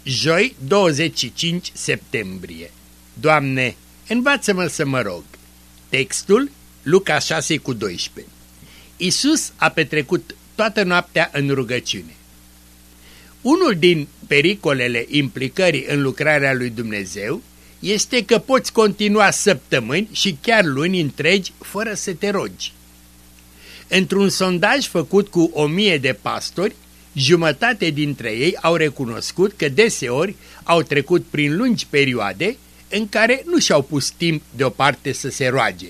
Joi, 25 septembrie. Doamne, învață-mă să mă rog. Textul Luca 6:12. Iisus a petrecut toată noaptea în rugăciune. Unul din pericolele implicării în lucrarea lui Dumnezeu este că poți continua săptămâni și chiar luni întregi fără să te rogi. Într-un sondaj făcut cu 1000 de pastori, jumătate dintre ei au recunoscut că deseori au trecut prin lungi perioade în care nu și-au pus timp deoparte să se roage.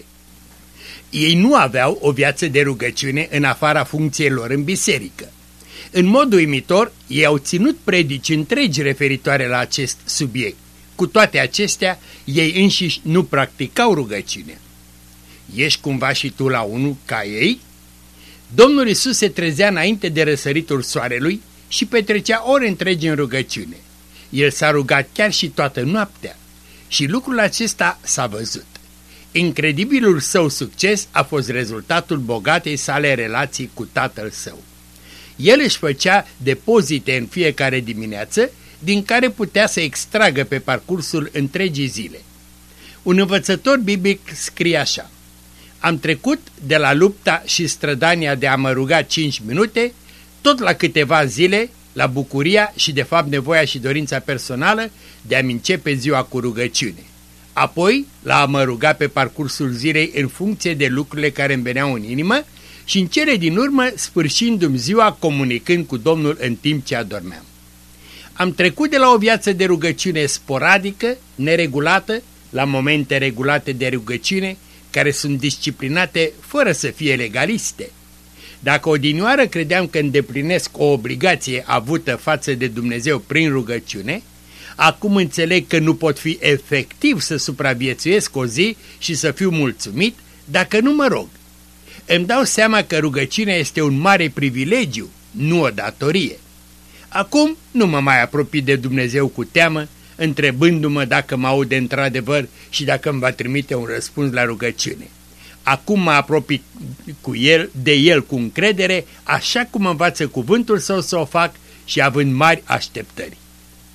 Ei nu aveau o viață de rugăciune în afara funcțiilor în biserică. În mod uimitor, ei au ținut predici întregi referitoare la acest subiect. Cu toate acestea, ei înșiși nu practicau rugăciunea. Ești cumva și tu la unul ca ei? Domnul Iisus se trezea înainte de răsăritul soarelui și petrecea ore întregi în rugăciune. El s-a rugat chiar și toată noaptea și lucrul acesta s-a văzut. Incredibilul său succes a fost rezultatul bogatei sale relații cu Tatăl Său. El își făcea depozite în fiecare dimineață, din care putea să extragă pe parcursul întregii zile. Un învățător biblic scrie așa: am trecut de la lupta și strădania de a mă ruga 5 minute, tot la câteva zile, la bucuria și de fapt nevoia și dorința personală de a-mi începe ziua cu rugăciune. Apoi, la a mă ruga pe parcursul zilei în funcție de lucrurile care îmi veneau în inimă și în cele din urmă sfârșindu-mi ziua comunicând cu Domnul în timp ce adormeam. Am trecut de la o viață de rugăciune sporadică, neregulată, la momente regulate de rugăciune, care sunt disciplinate fără să fie legaliste. Dacă odinioară credeam că îndeplinesc o obligație avută față de Dumnezeu prin rugăciune, acum înțeleg că nu pot fi efectiv să supraviețuiesc o zi și să fiu mulțumit dacă nu mă rog. Îmi dau seama că rugăciunea este un mare privilegiu, nu o datorie. Acum nu mă mai apropii de Dumnezeu cu teamă, întrebându-mă dacă mă aude într-adevăr și dacă îmi va trimite un răspuns la rugăciune. Acum mă apropii de El cu încredere, așa cum învață cuvântul Său să o fac și având mari așteptări.